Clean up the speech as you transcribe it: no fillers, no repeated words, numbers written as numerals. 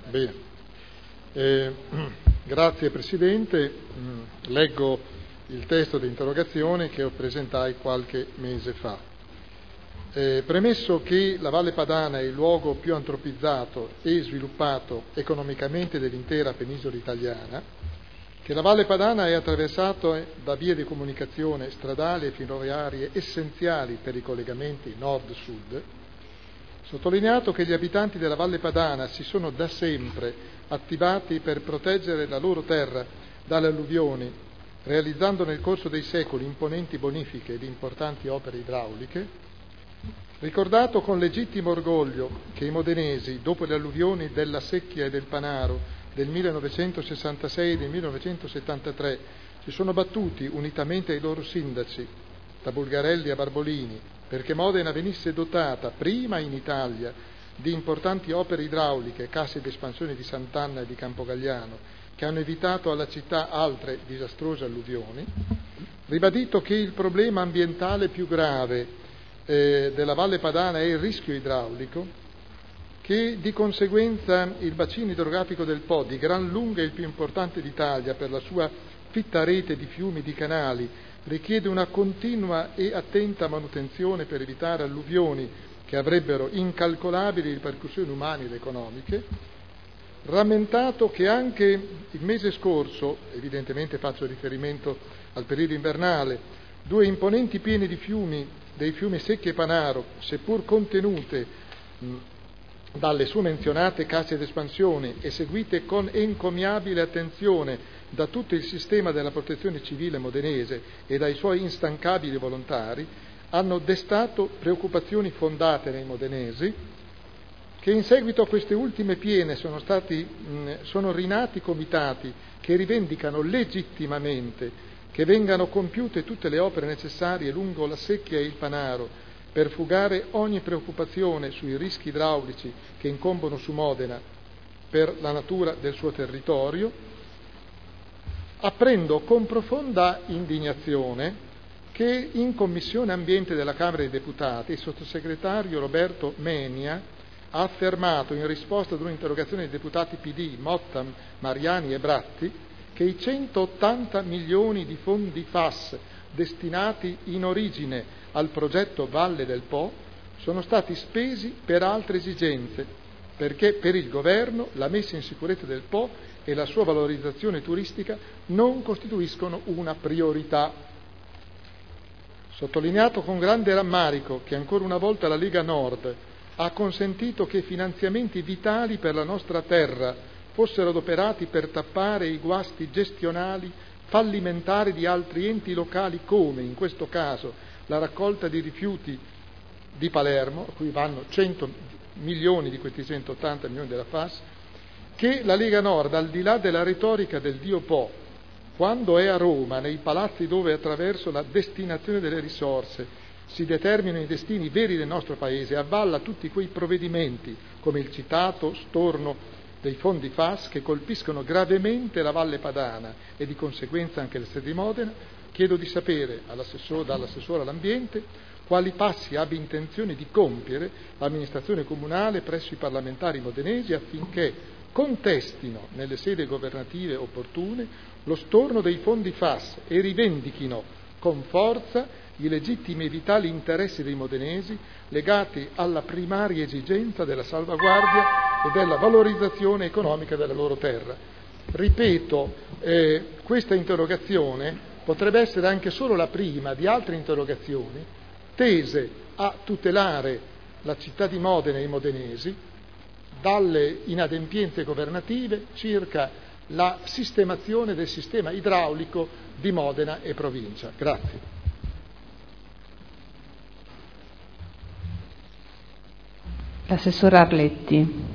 Bene. Grazie Presidente. Leggo il testo di interrogazione che presentai qualche mese fa. Premesso che la Valle Padana è il luogo più antropizzato e sviluppato economicamente dell'intera penisola italiana, che la Valle Padana è attraversata da vie di comunicazione stradali e ferroviarie essenziali per i collegamenti nord-sud, sottolineato che gli abitanti della Valle Padana si sono da sempre attivati per proteggere la loro terra dalle alluvioni, realizzando nel corso dei secoli imponenti bonifiche ed importanti opere idrauliche, ricordato con legittimo orgoglio che i modenesi, dopo le alluvioni della Secchia e del Panaro del 1966 e del 1973, si sono battuti unitamente ai loro sindaci, da Bulgarelli a Barbolini, perché Modena venisse dotata, prima in Italia, di importanti opere idrauliche, casse di espansione di Sant'Anna e di Campogalliano, che hanno evitato alla città altre disastrose alluvioni, ribadito che il problema ambientale più grave della Valle Padana è il rischio idraulico, che di conseguenza il bacino idrografico del Po, di gran lunga il più importante d'Italia per la sua fitta rete di fiumi e di canali, richiede una continua e attenta manutenzione per evitare alluvioni che avrebbero incalcolabili ripercussioni umane ed economiche, rammentato che anche il mese scorso, evidentemente faccio riferimento al periodo invernale, due imponenti piene di fiumi, dei fiumi Secchia e Panaro, seppur contenute dalle su menzionate casse d'espansione e seguite con encomiabile attenzione da tutto il sistema della protezione civile modenese e dai suoi instancabili volontari, hanno destato preoccupazioni fondate nei modenesi, che in seguito a queste ultime piene sono rinati comitati che rivendicano legittimamente che vengano compiute tutte le opere necessarie lungo la Secchia e il Panaro per fugare ogni preoccupazione sui rischi idraulici che incombono su Modena per la natura del suo territorio. Apprendo con profonda indignazione che in Commissione Ambiente della Camera dei Deputati il sottosegretario Roberto Menia ha affermato, in risposta ad un'interrogazione dei deputati PD Motta, Mariani e Bratti, che i 180 milioni di fondi FAS destinati in origine al progetto Valle del Po sono stati spesi per altre esigenze, perché per il governo la messa in sicurezza del Po e la sua valorizzazione turistica non costituiscono una priorità. Sottolineato con grande rammarico che ancora una volta la Lega Nord ha consentito che finanziamenti vitali per la nostra terra fossero adoperati per tappare i guasti gestionali fallimentari di altri enti locali come, in questo caso, la raccolta di rifiuti di Palermo, a cui vanno 100 milioni di questi 180 milioni della FAS, che la Lega Nord, al di là della retorica del Dio Po, quando è a Roma, nei palazzi dove attraverso la destinazione delle risorse si determinano i destini veri del nostro Paese, avvalla tutti quei provvedimenti, come il citato storno dei fondi FAS, che colpiscono gravemente la Valle Padana e di conseguenza anche le sedi di Modena, chiedo di sapere dall'assessore all'ambiente quali passi abbia intenzione di compiere l'amministrazione comunale presso i parlamentari modenesi affinché contestino nelle sedi governative opportune lo storno dei fondi FAS e rivendichino con forza i legittimi e vitali interessi dei modenesi legati alla primaria esigenza della salvaguardia e della valorizzazione economica della loro terra. Ripeto, questa interrogazione potrebbe essere anche solo la prima di altre interrogazioni tese a tutelare la città di Modena e i modenesi dalle inadempienze governative circa la sistemazione del sistema idraulico di Modena e provincia. Grazie. L'assessore Arletti.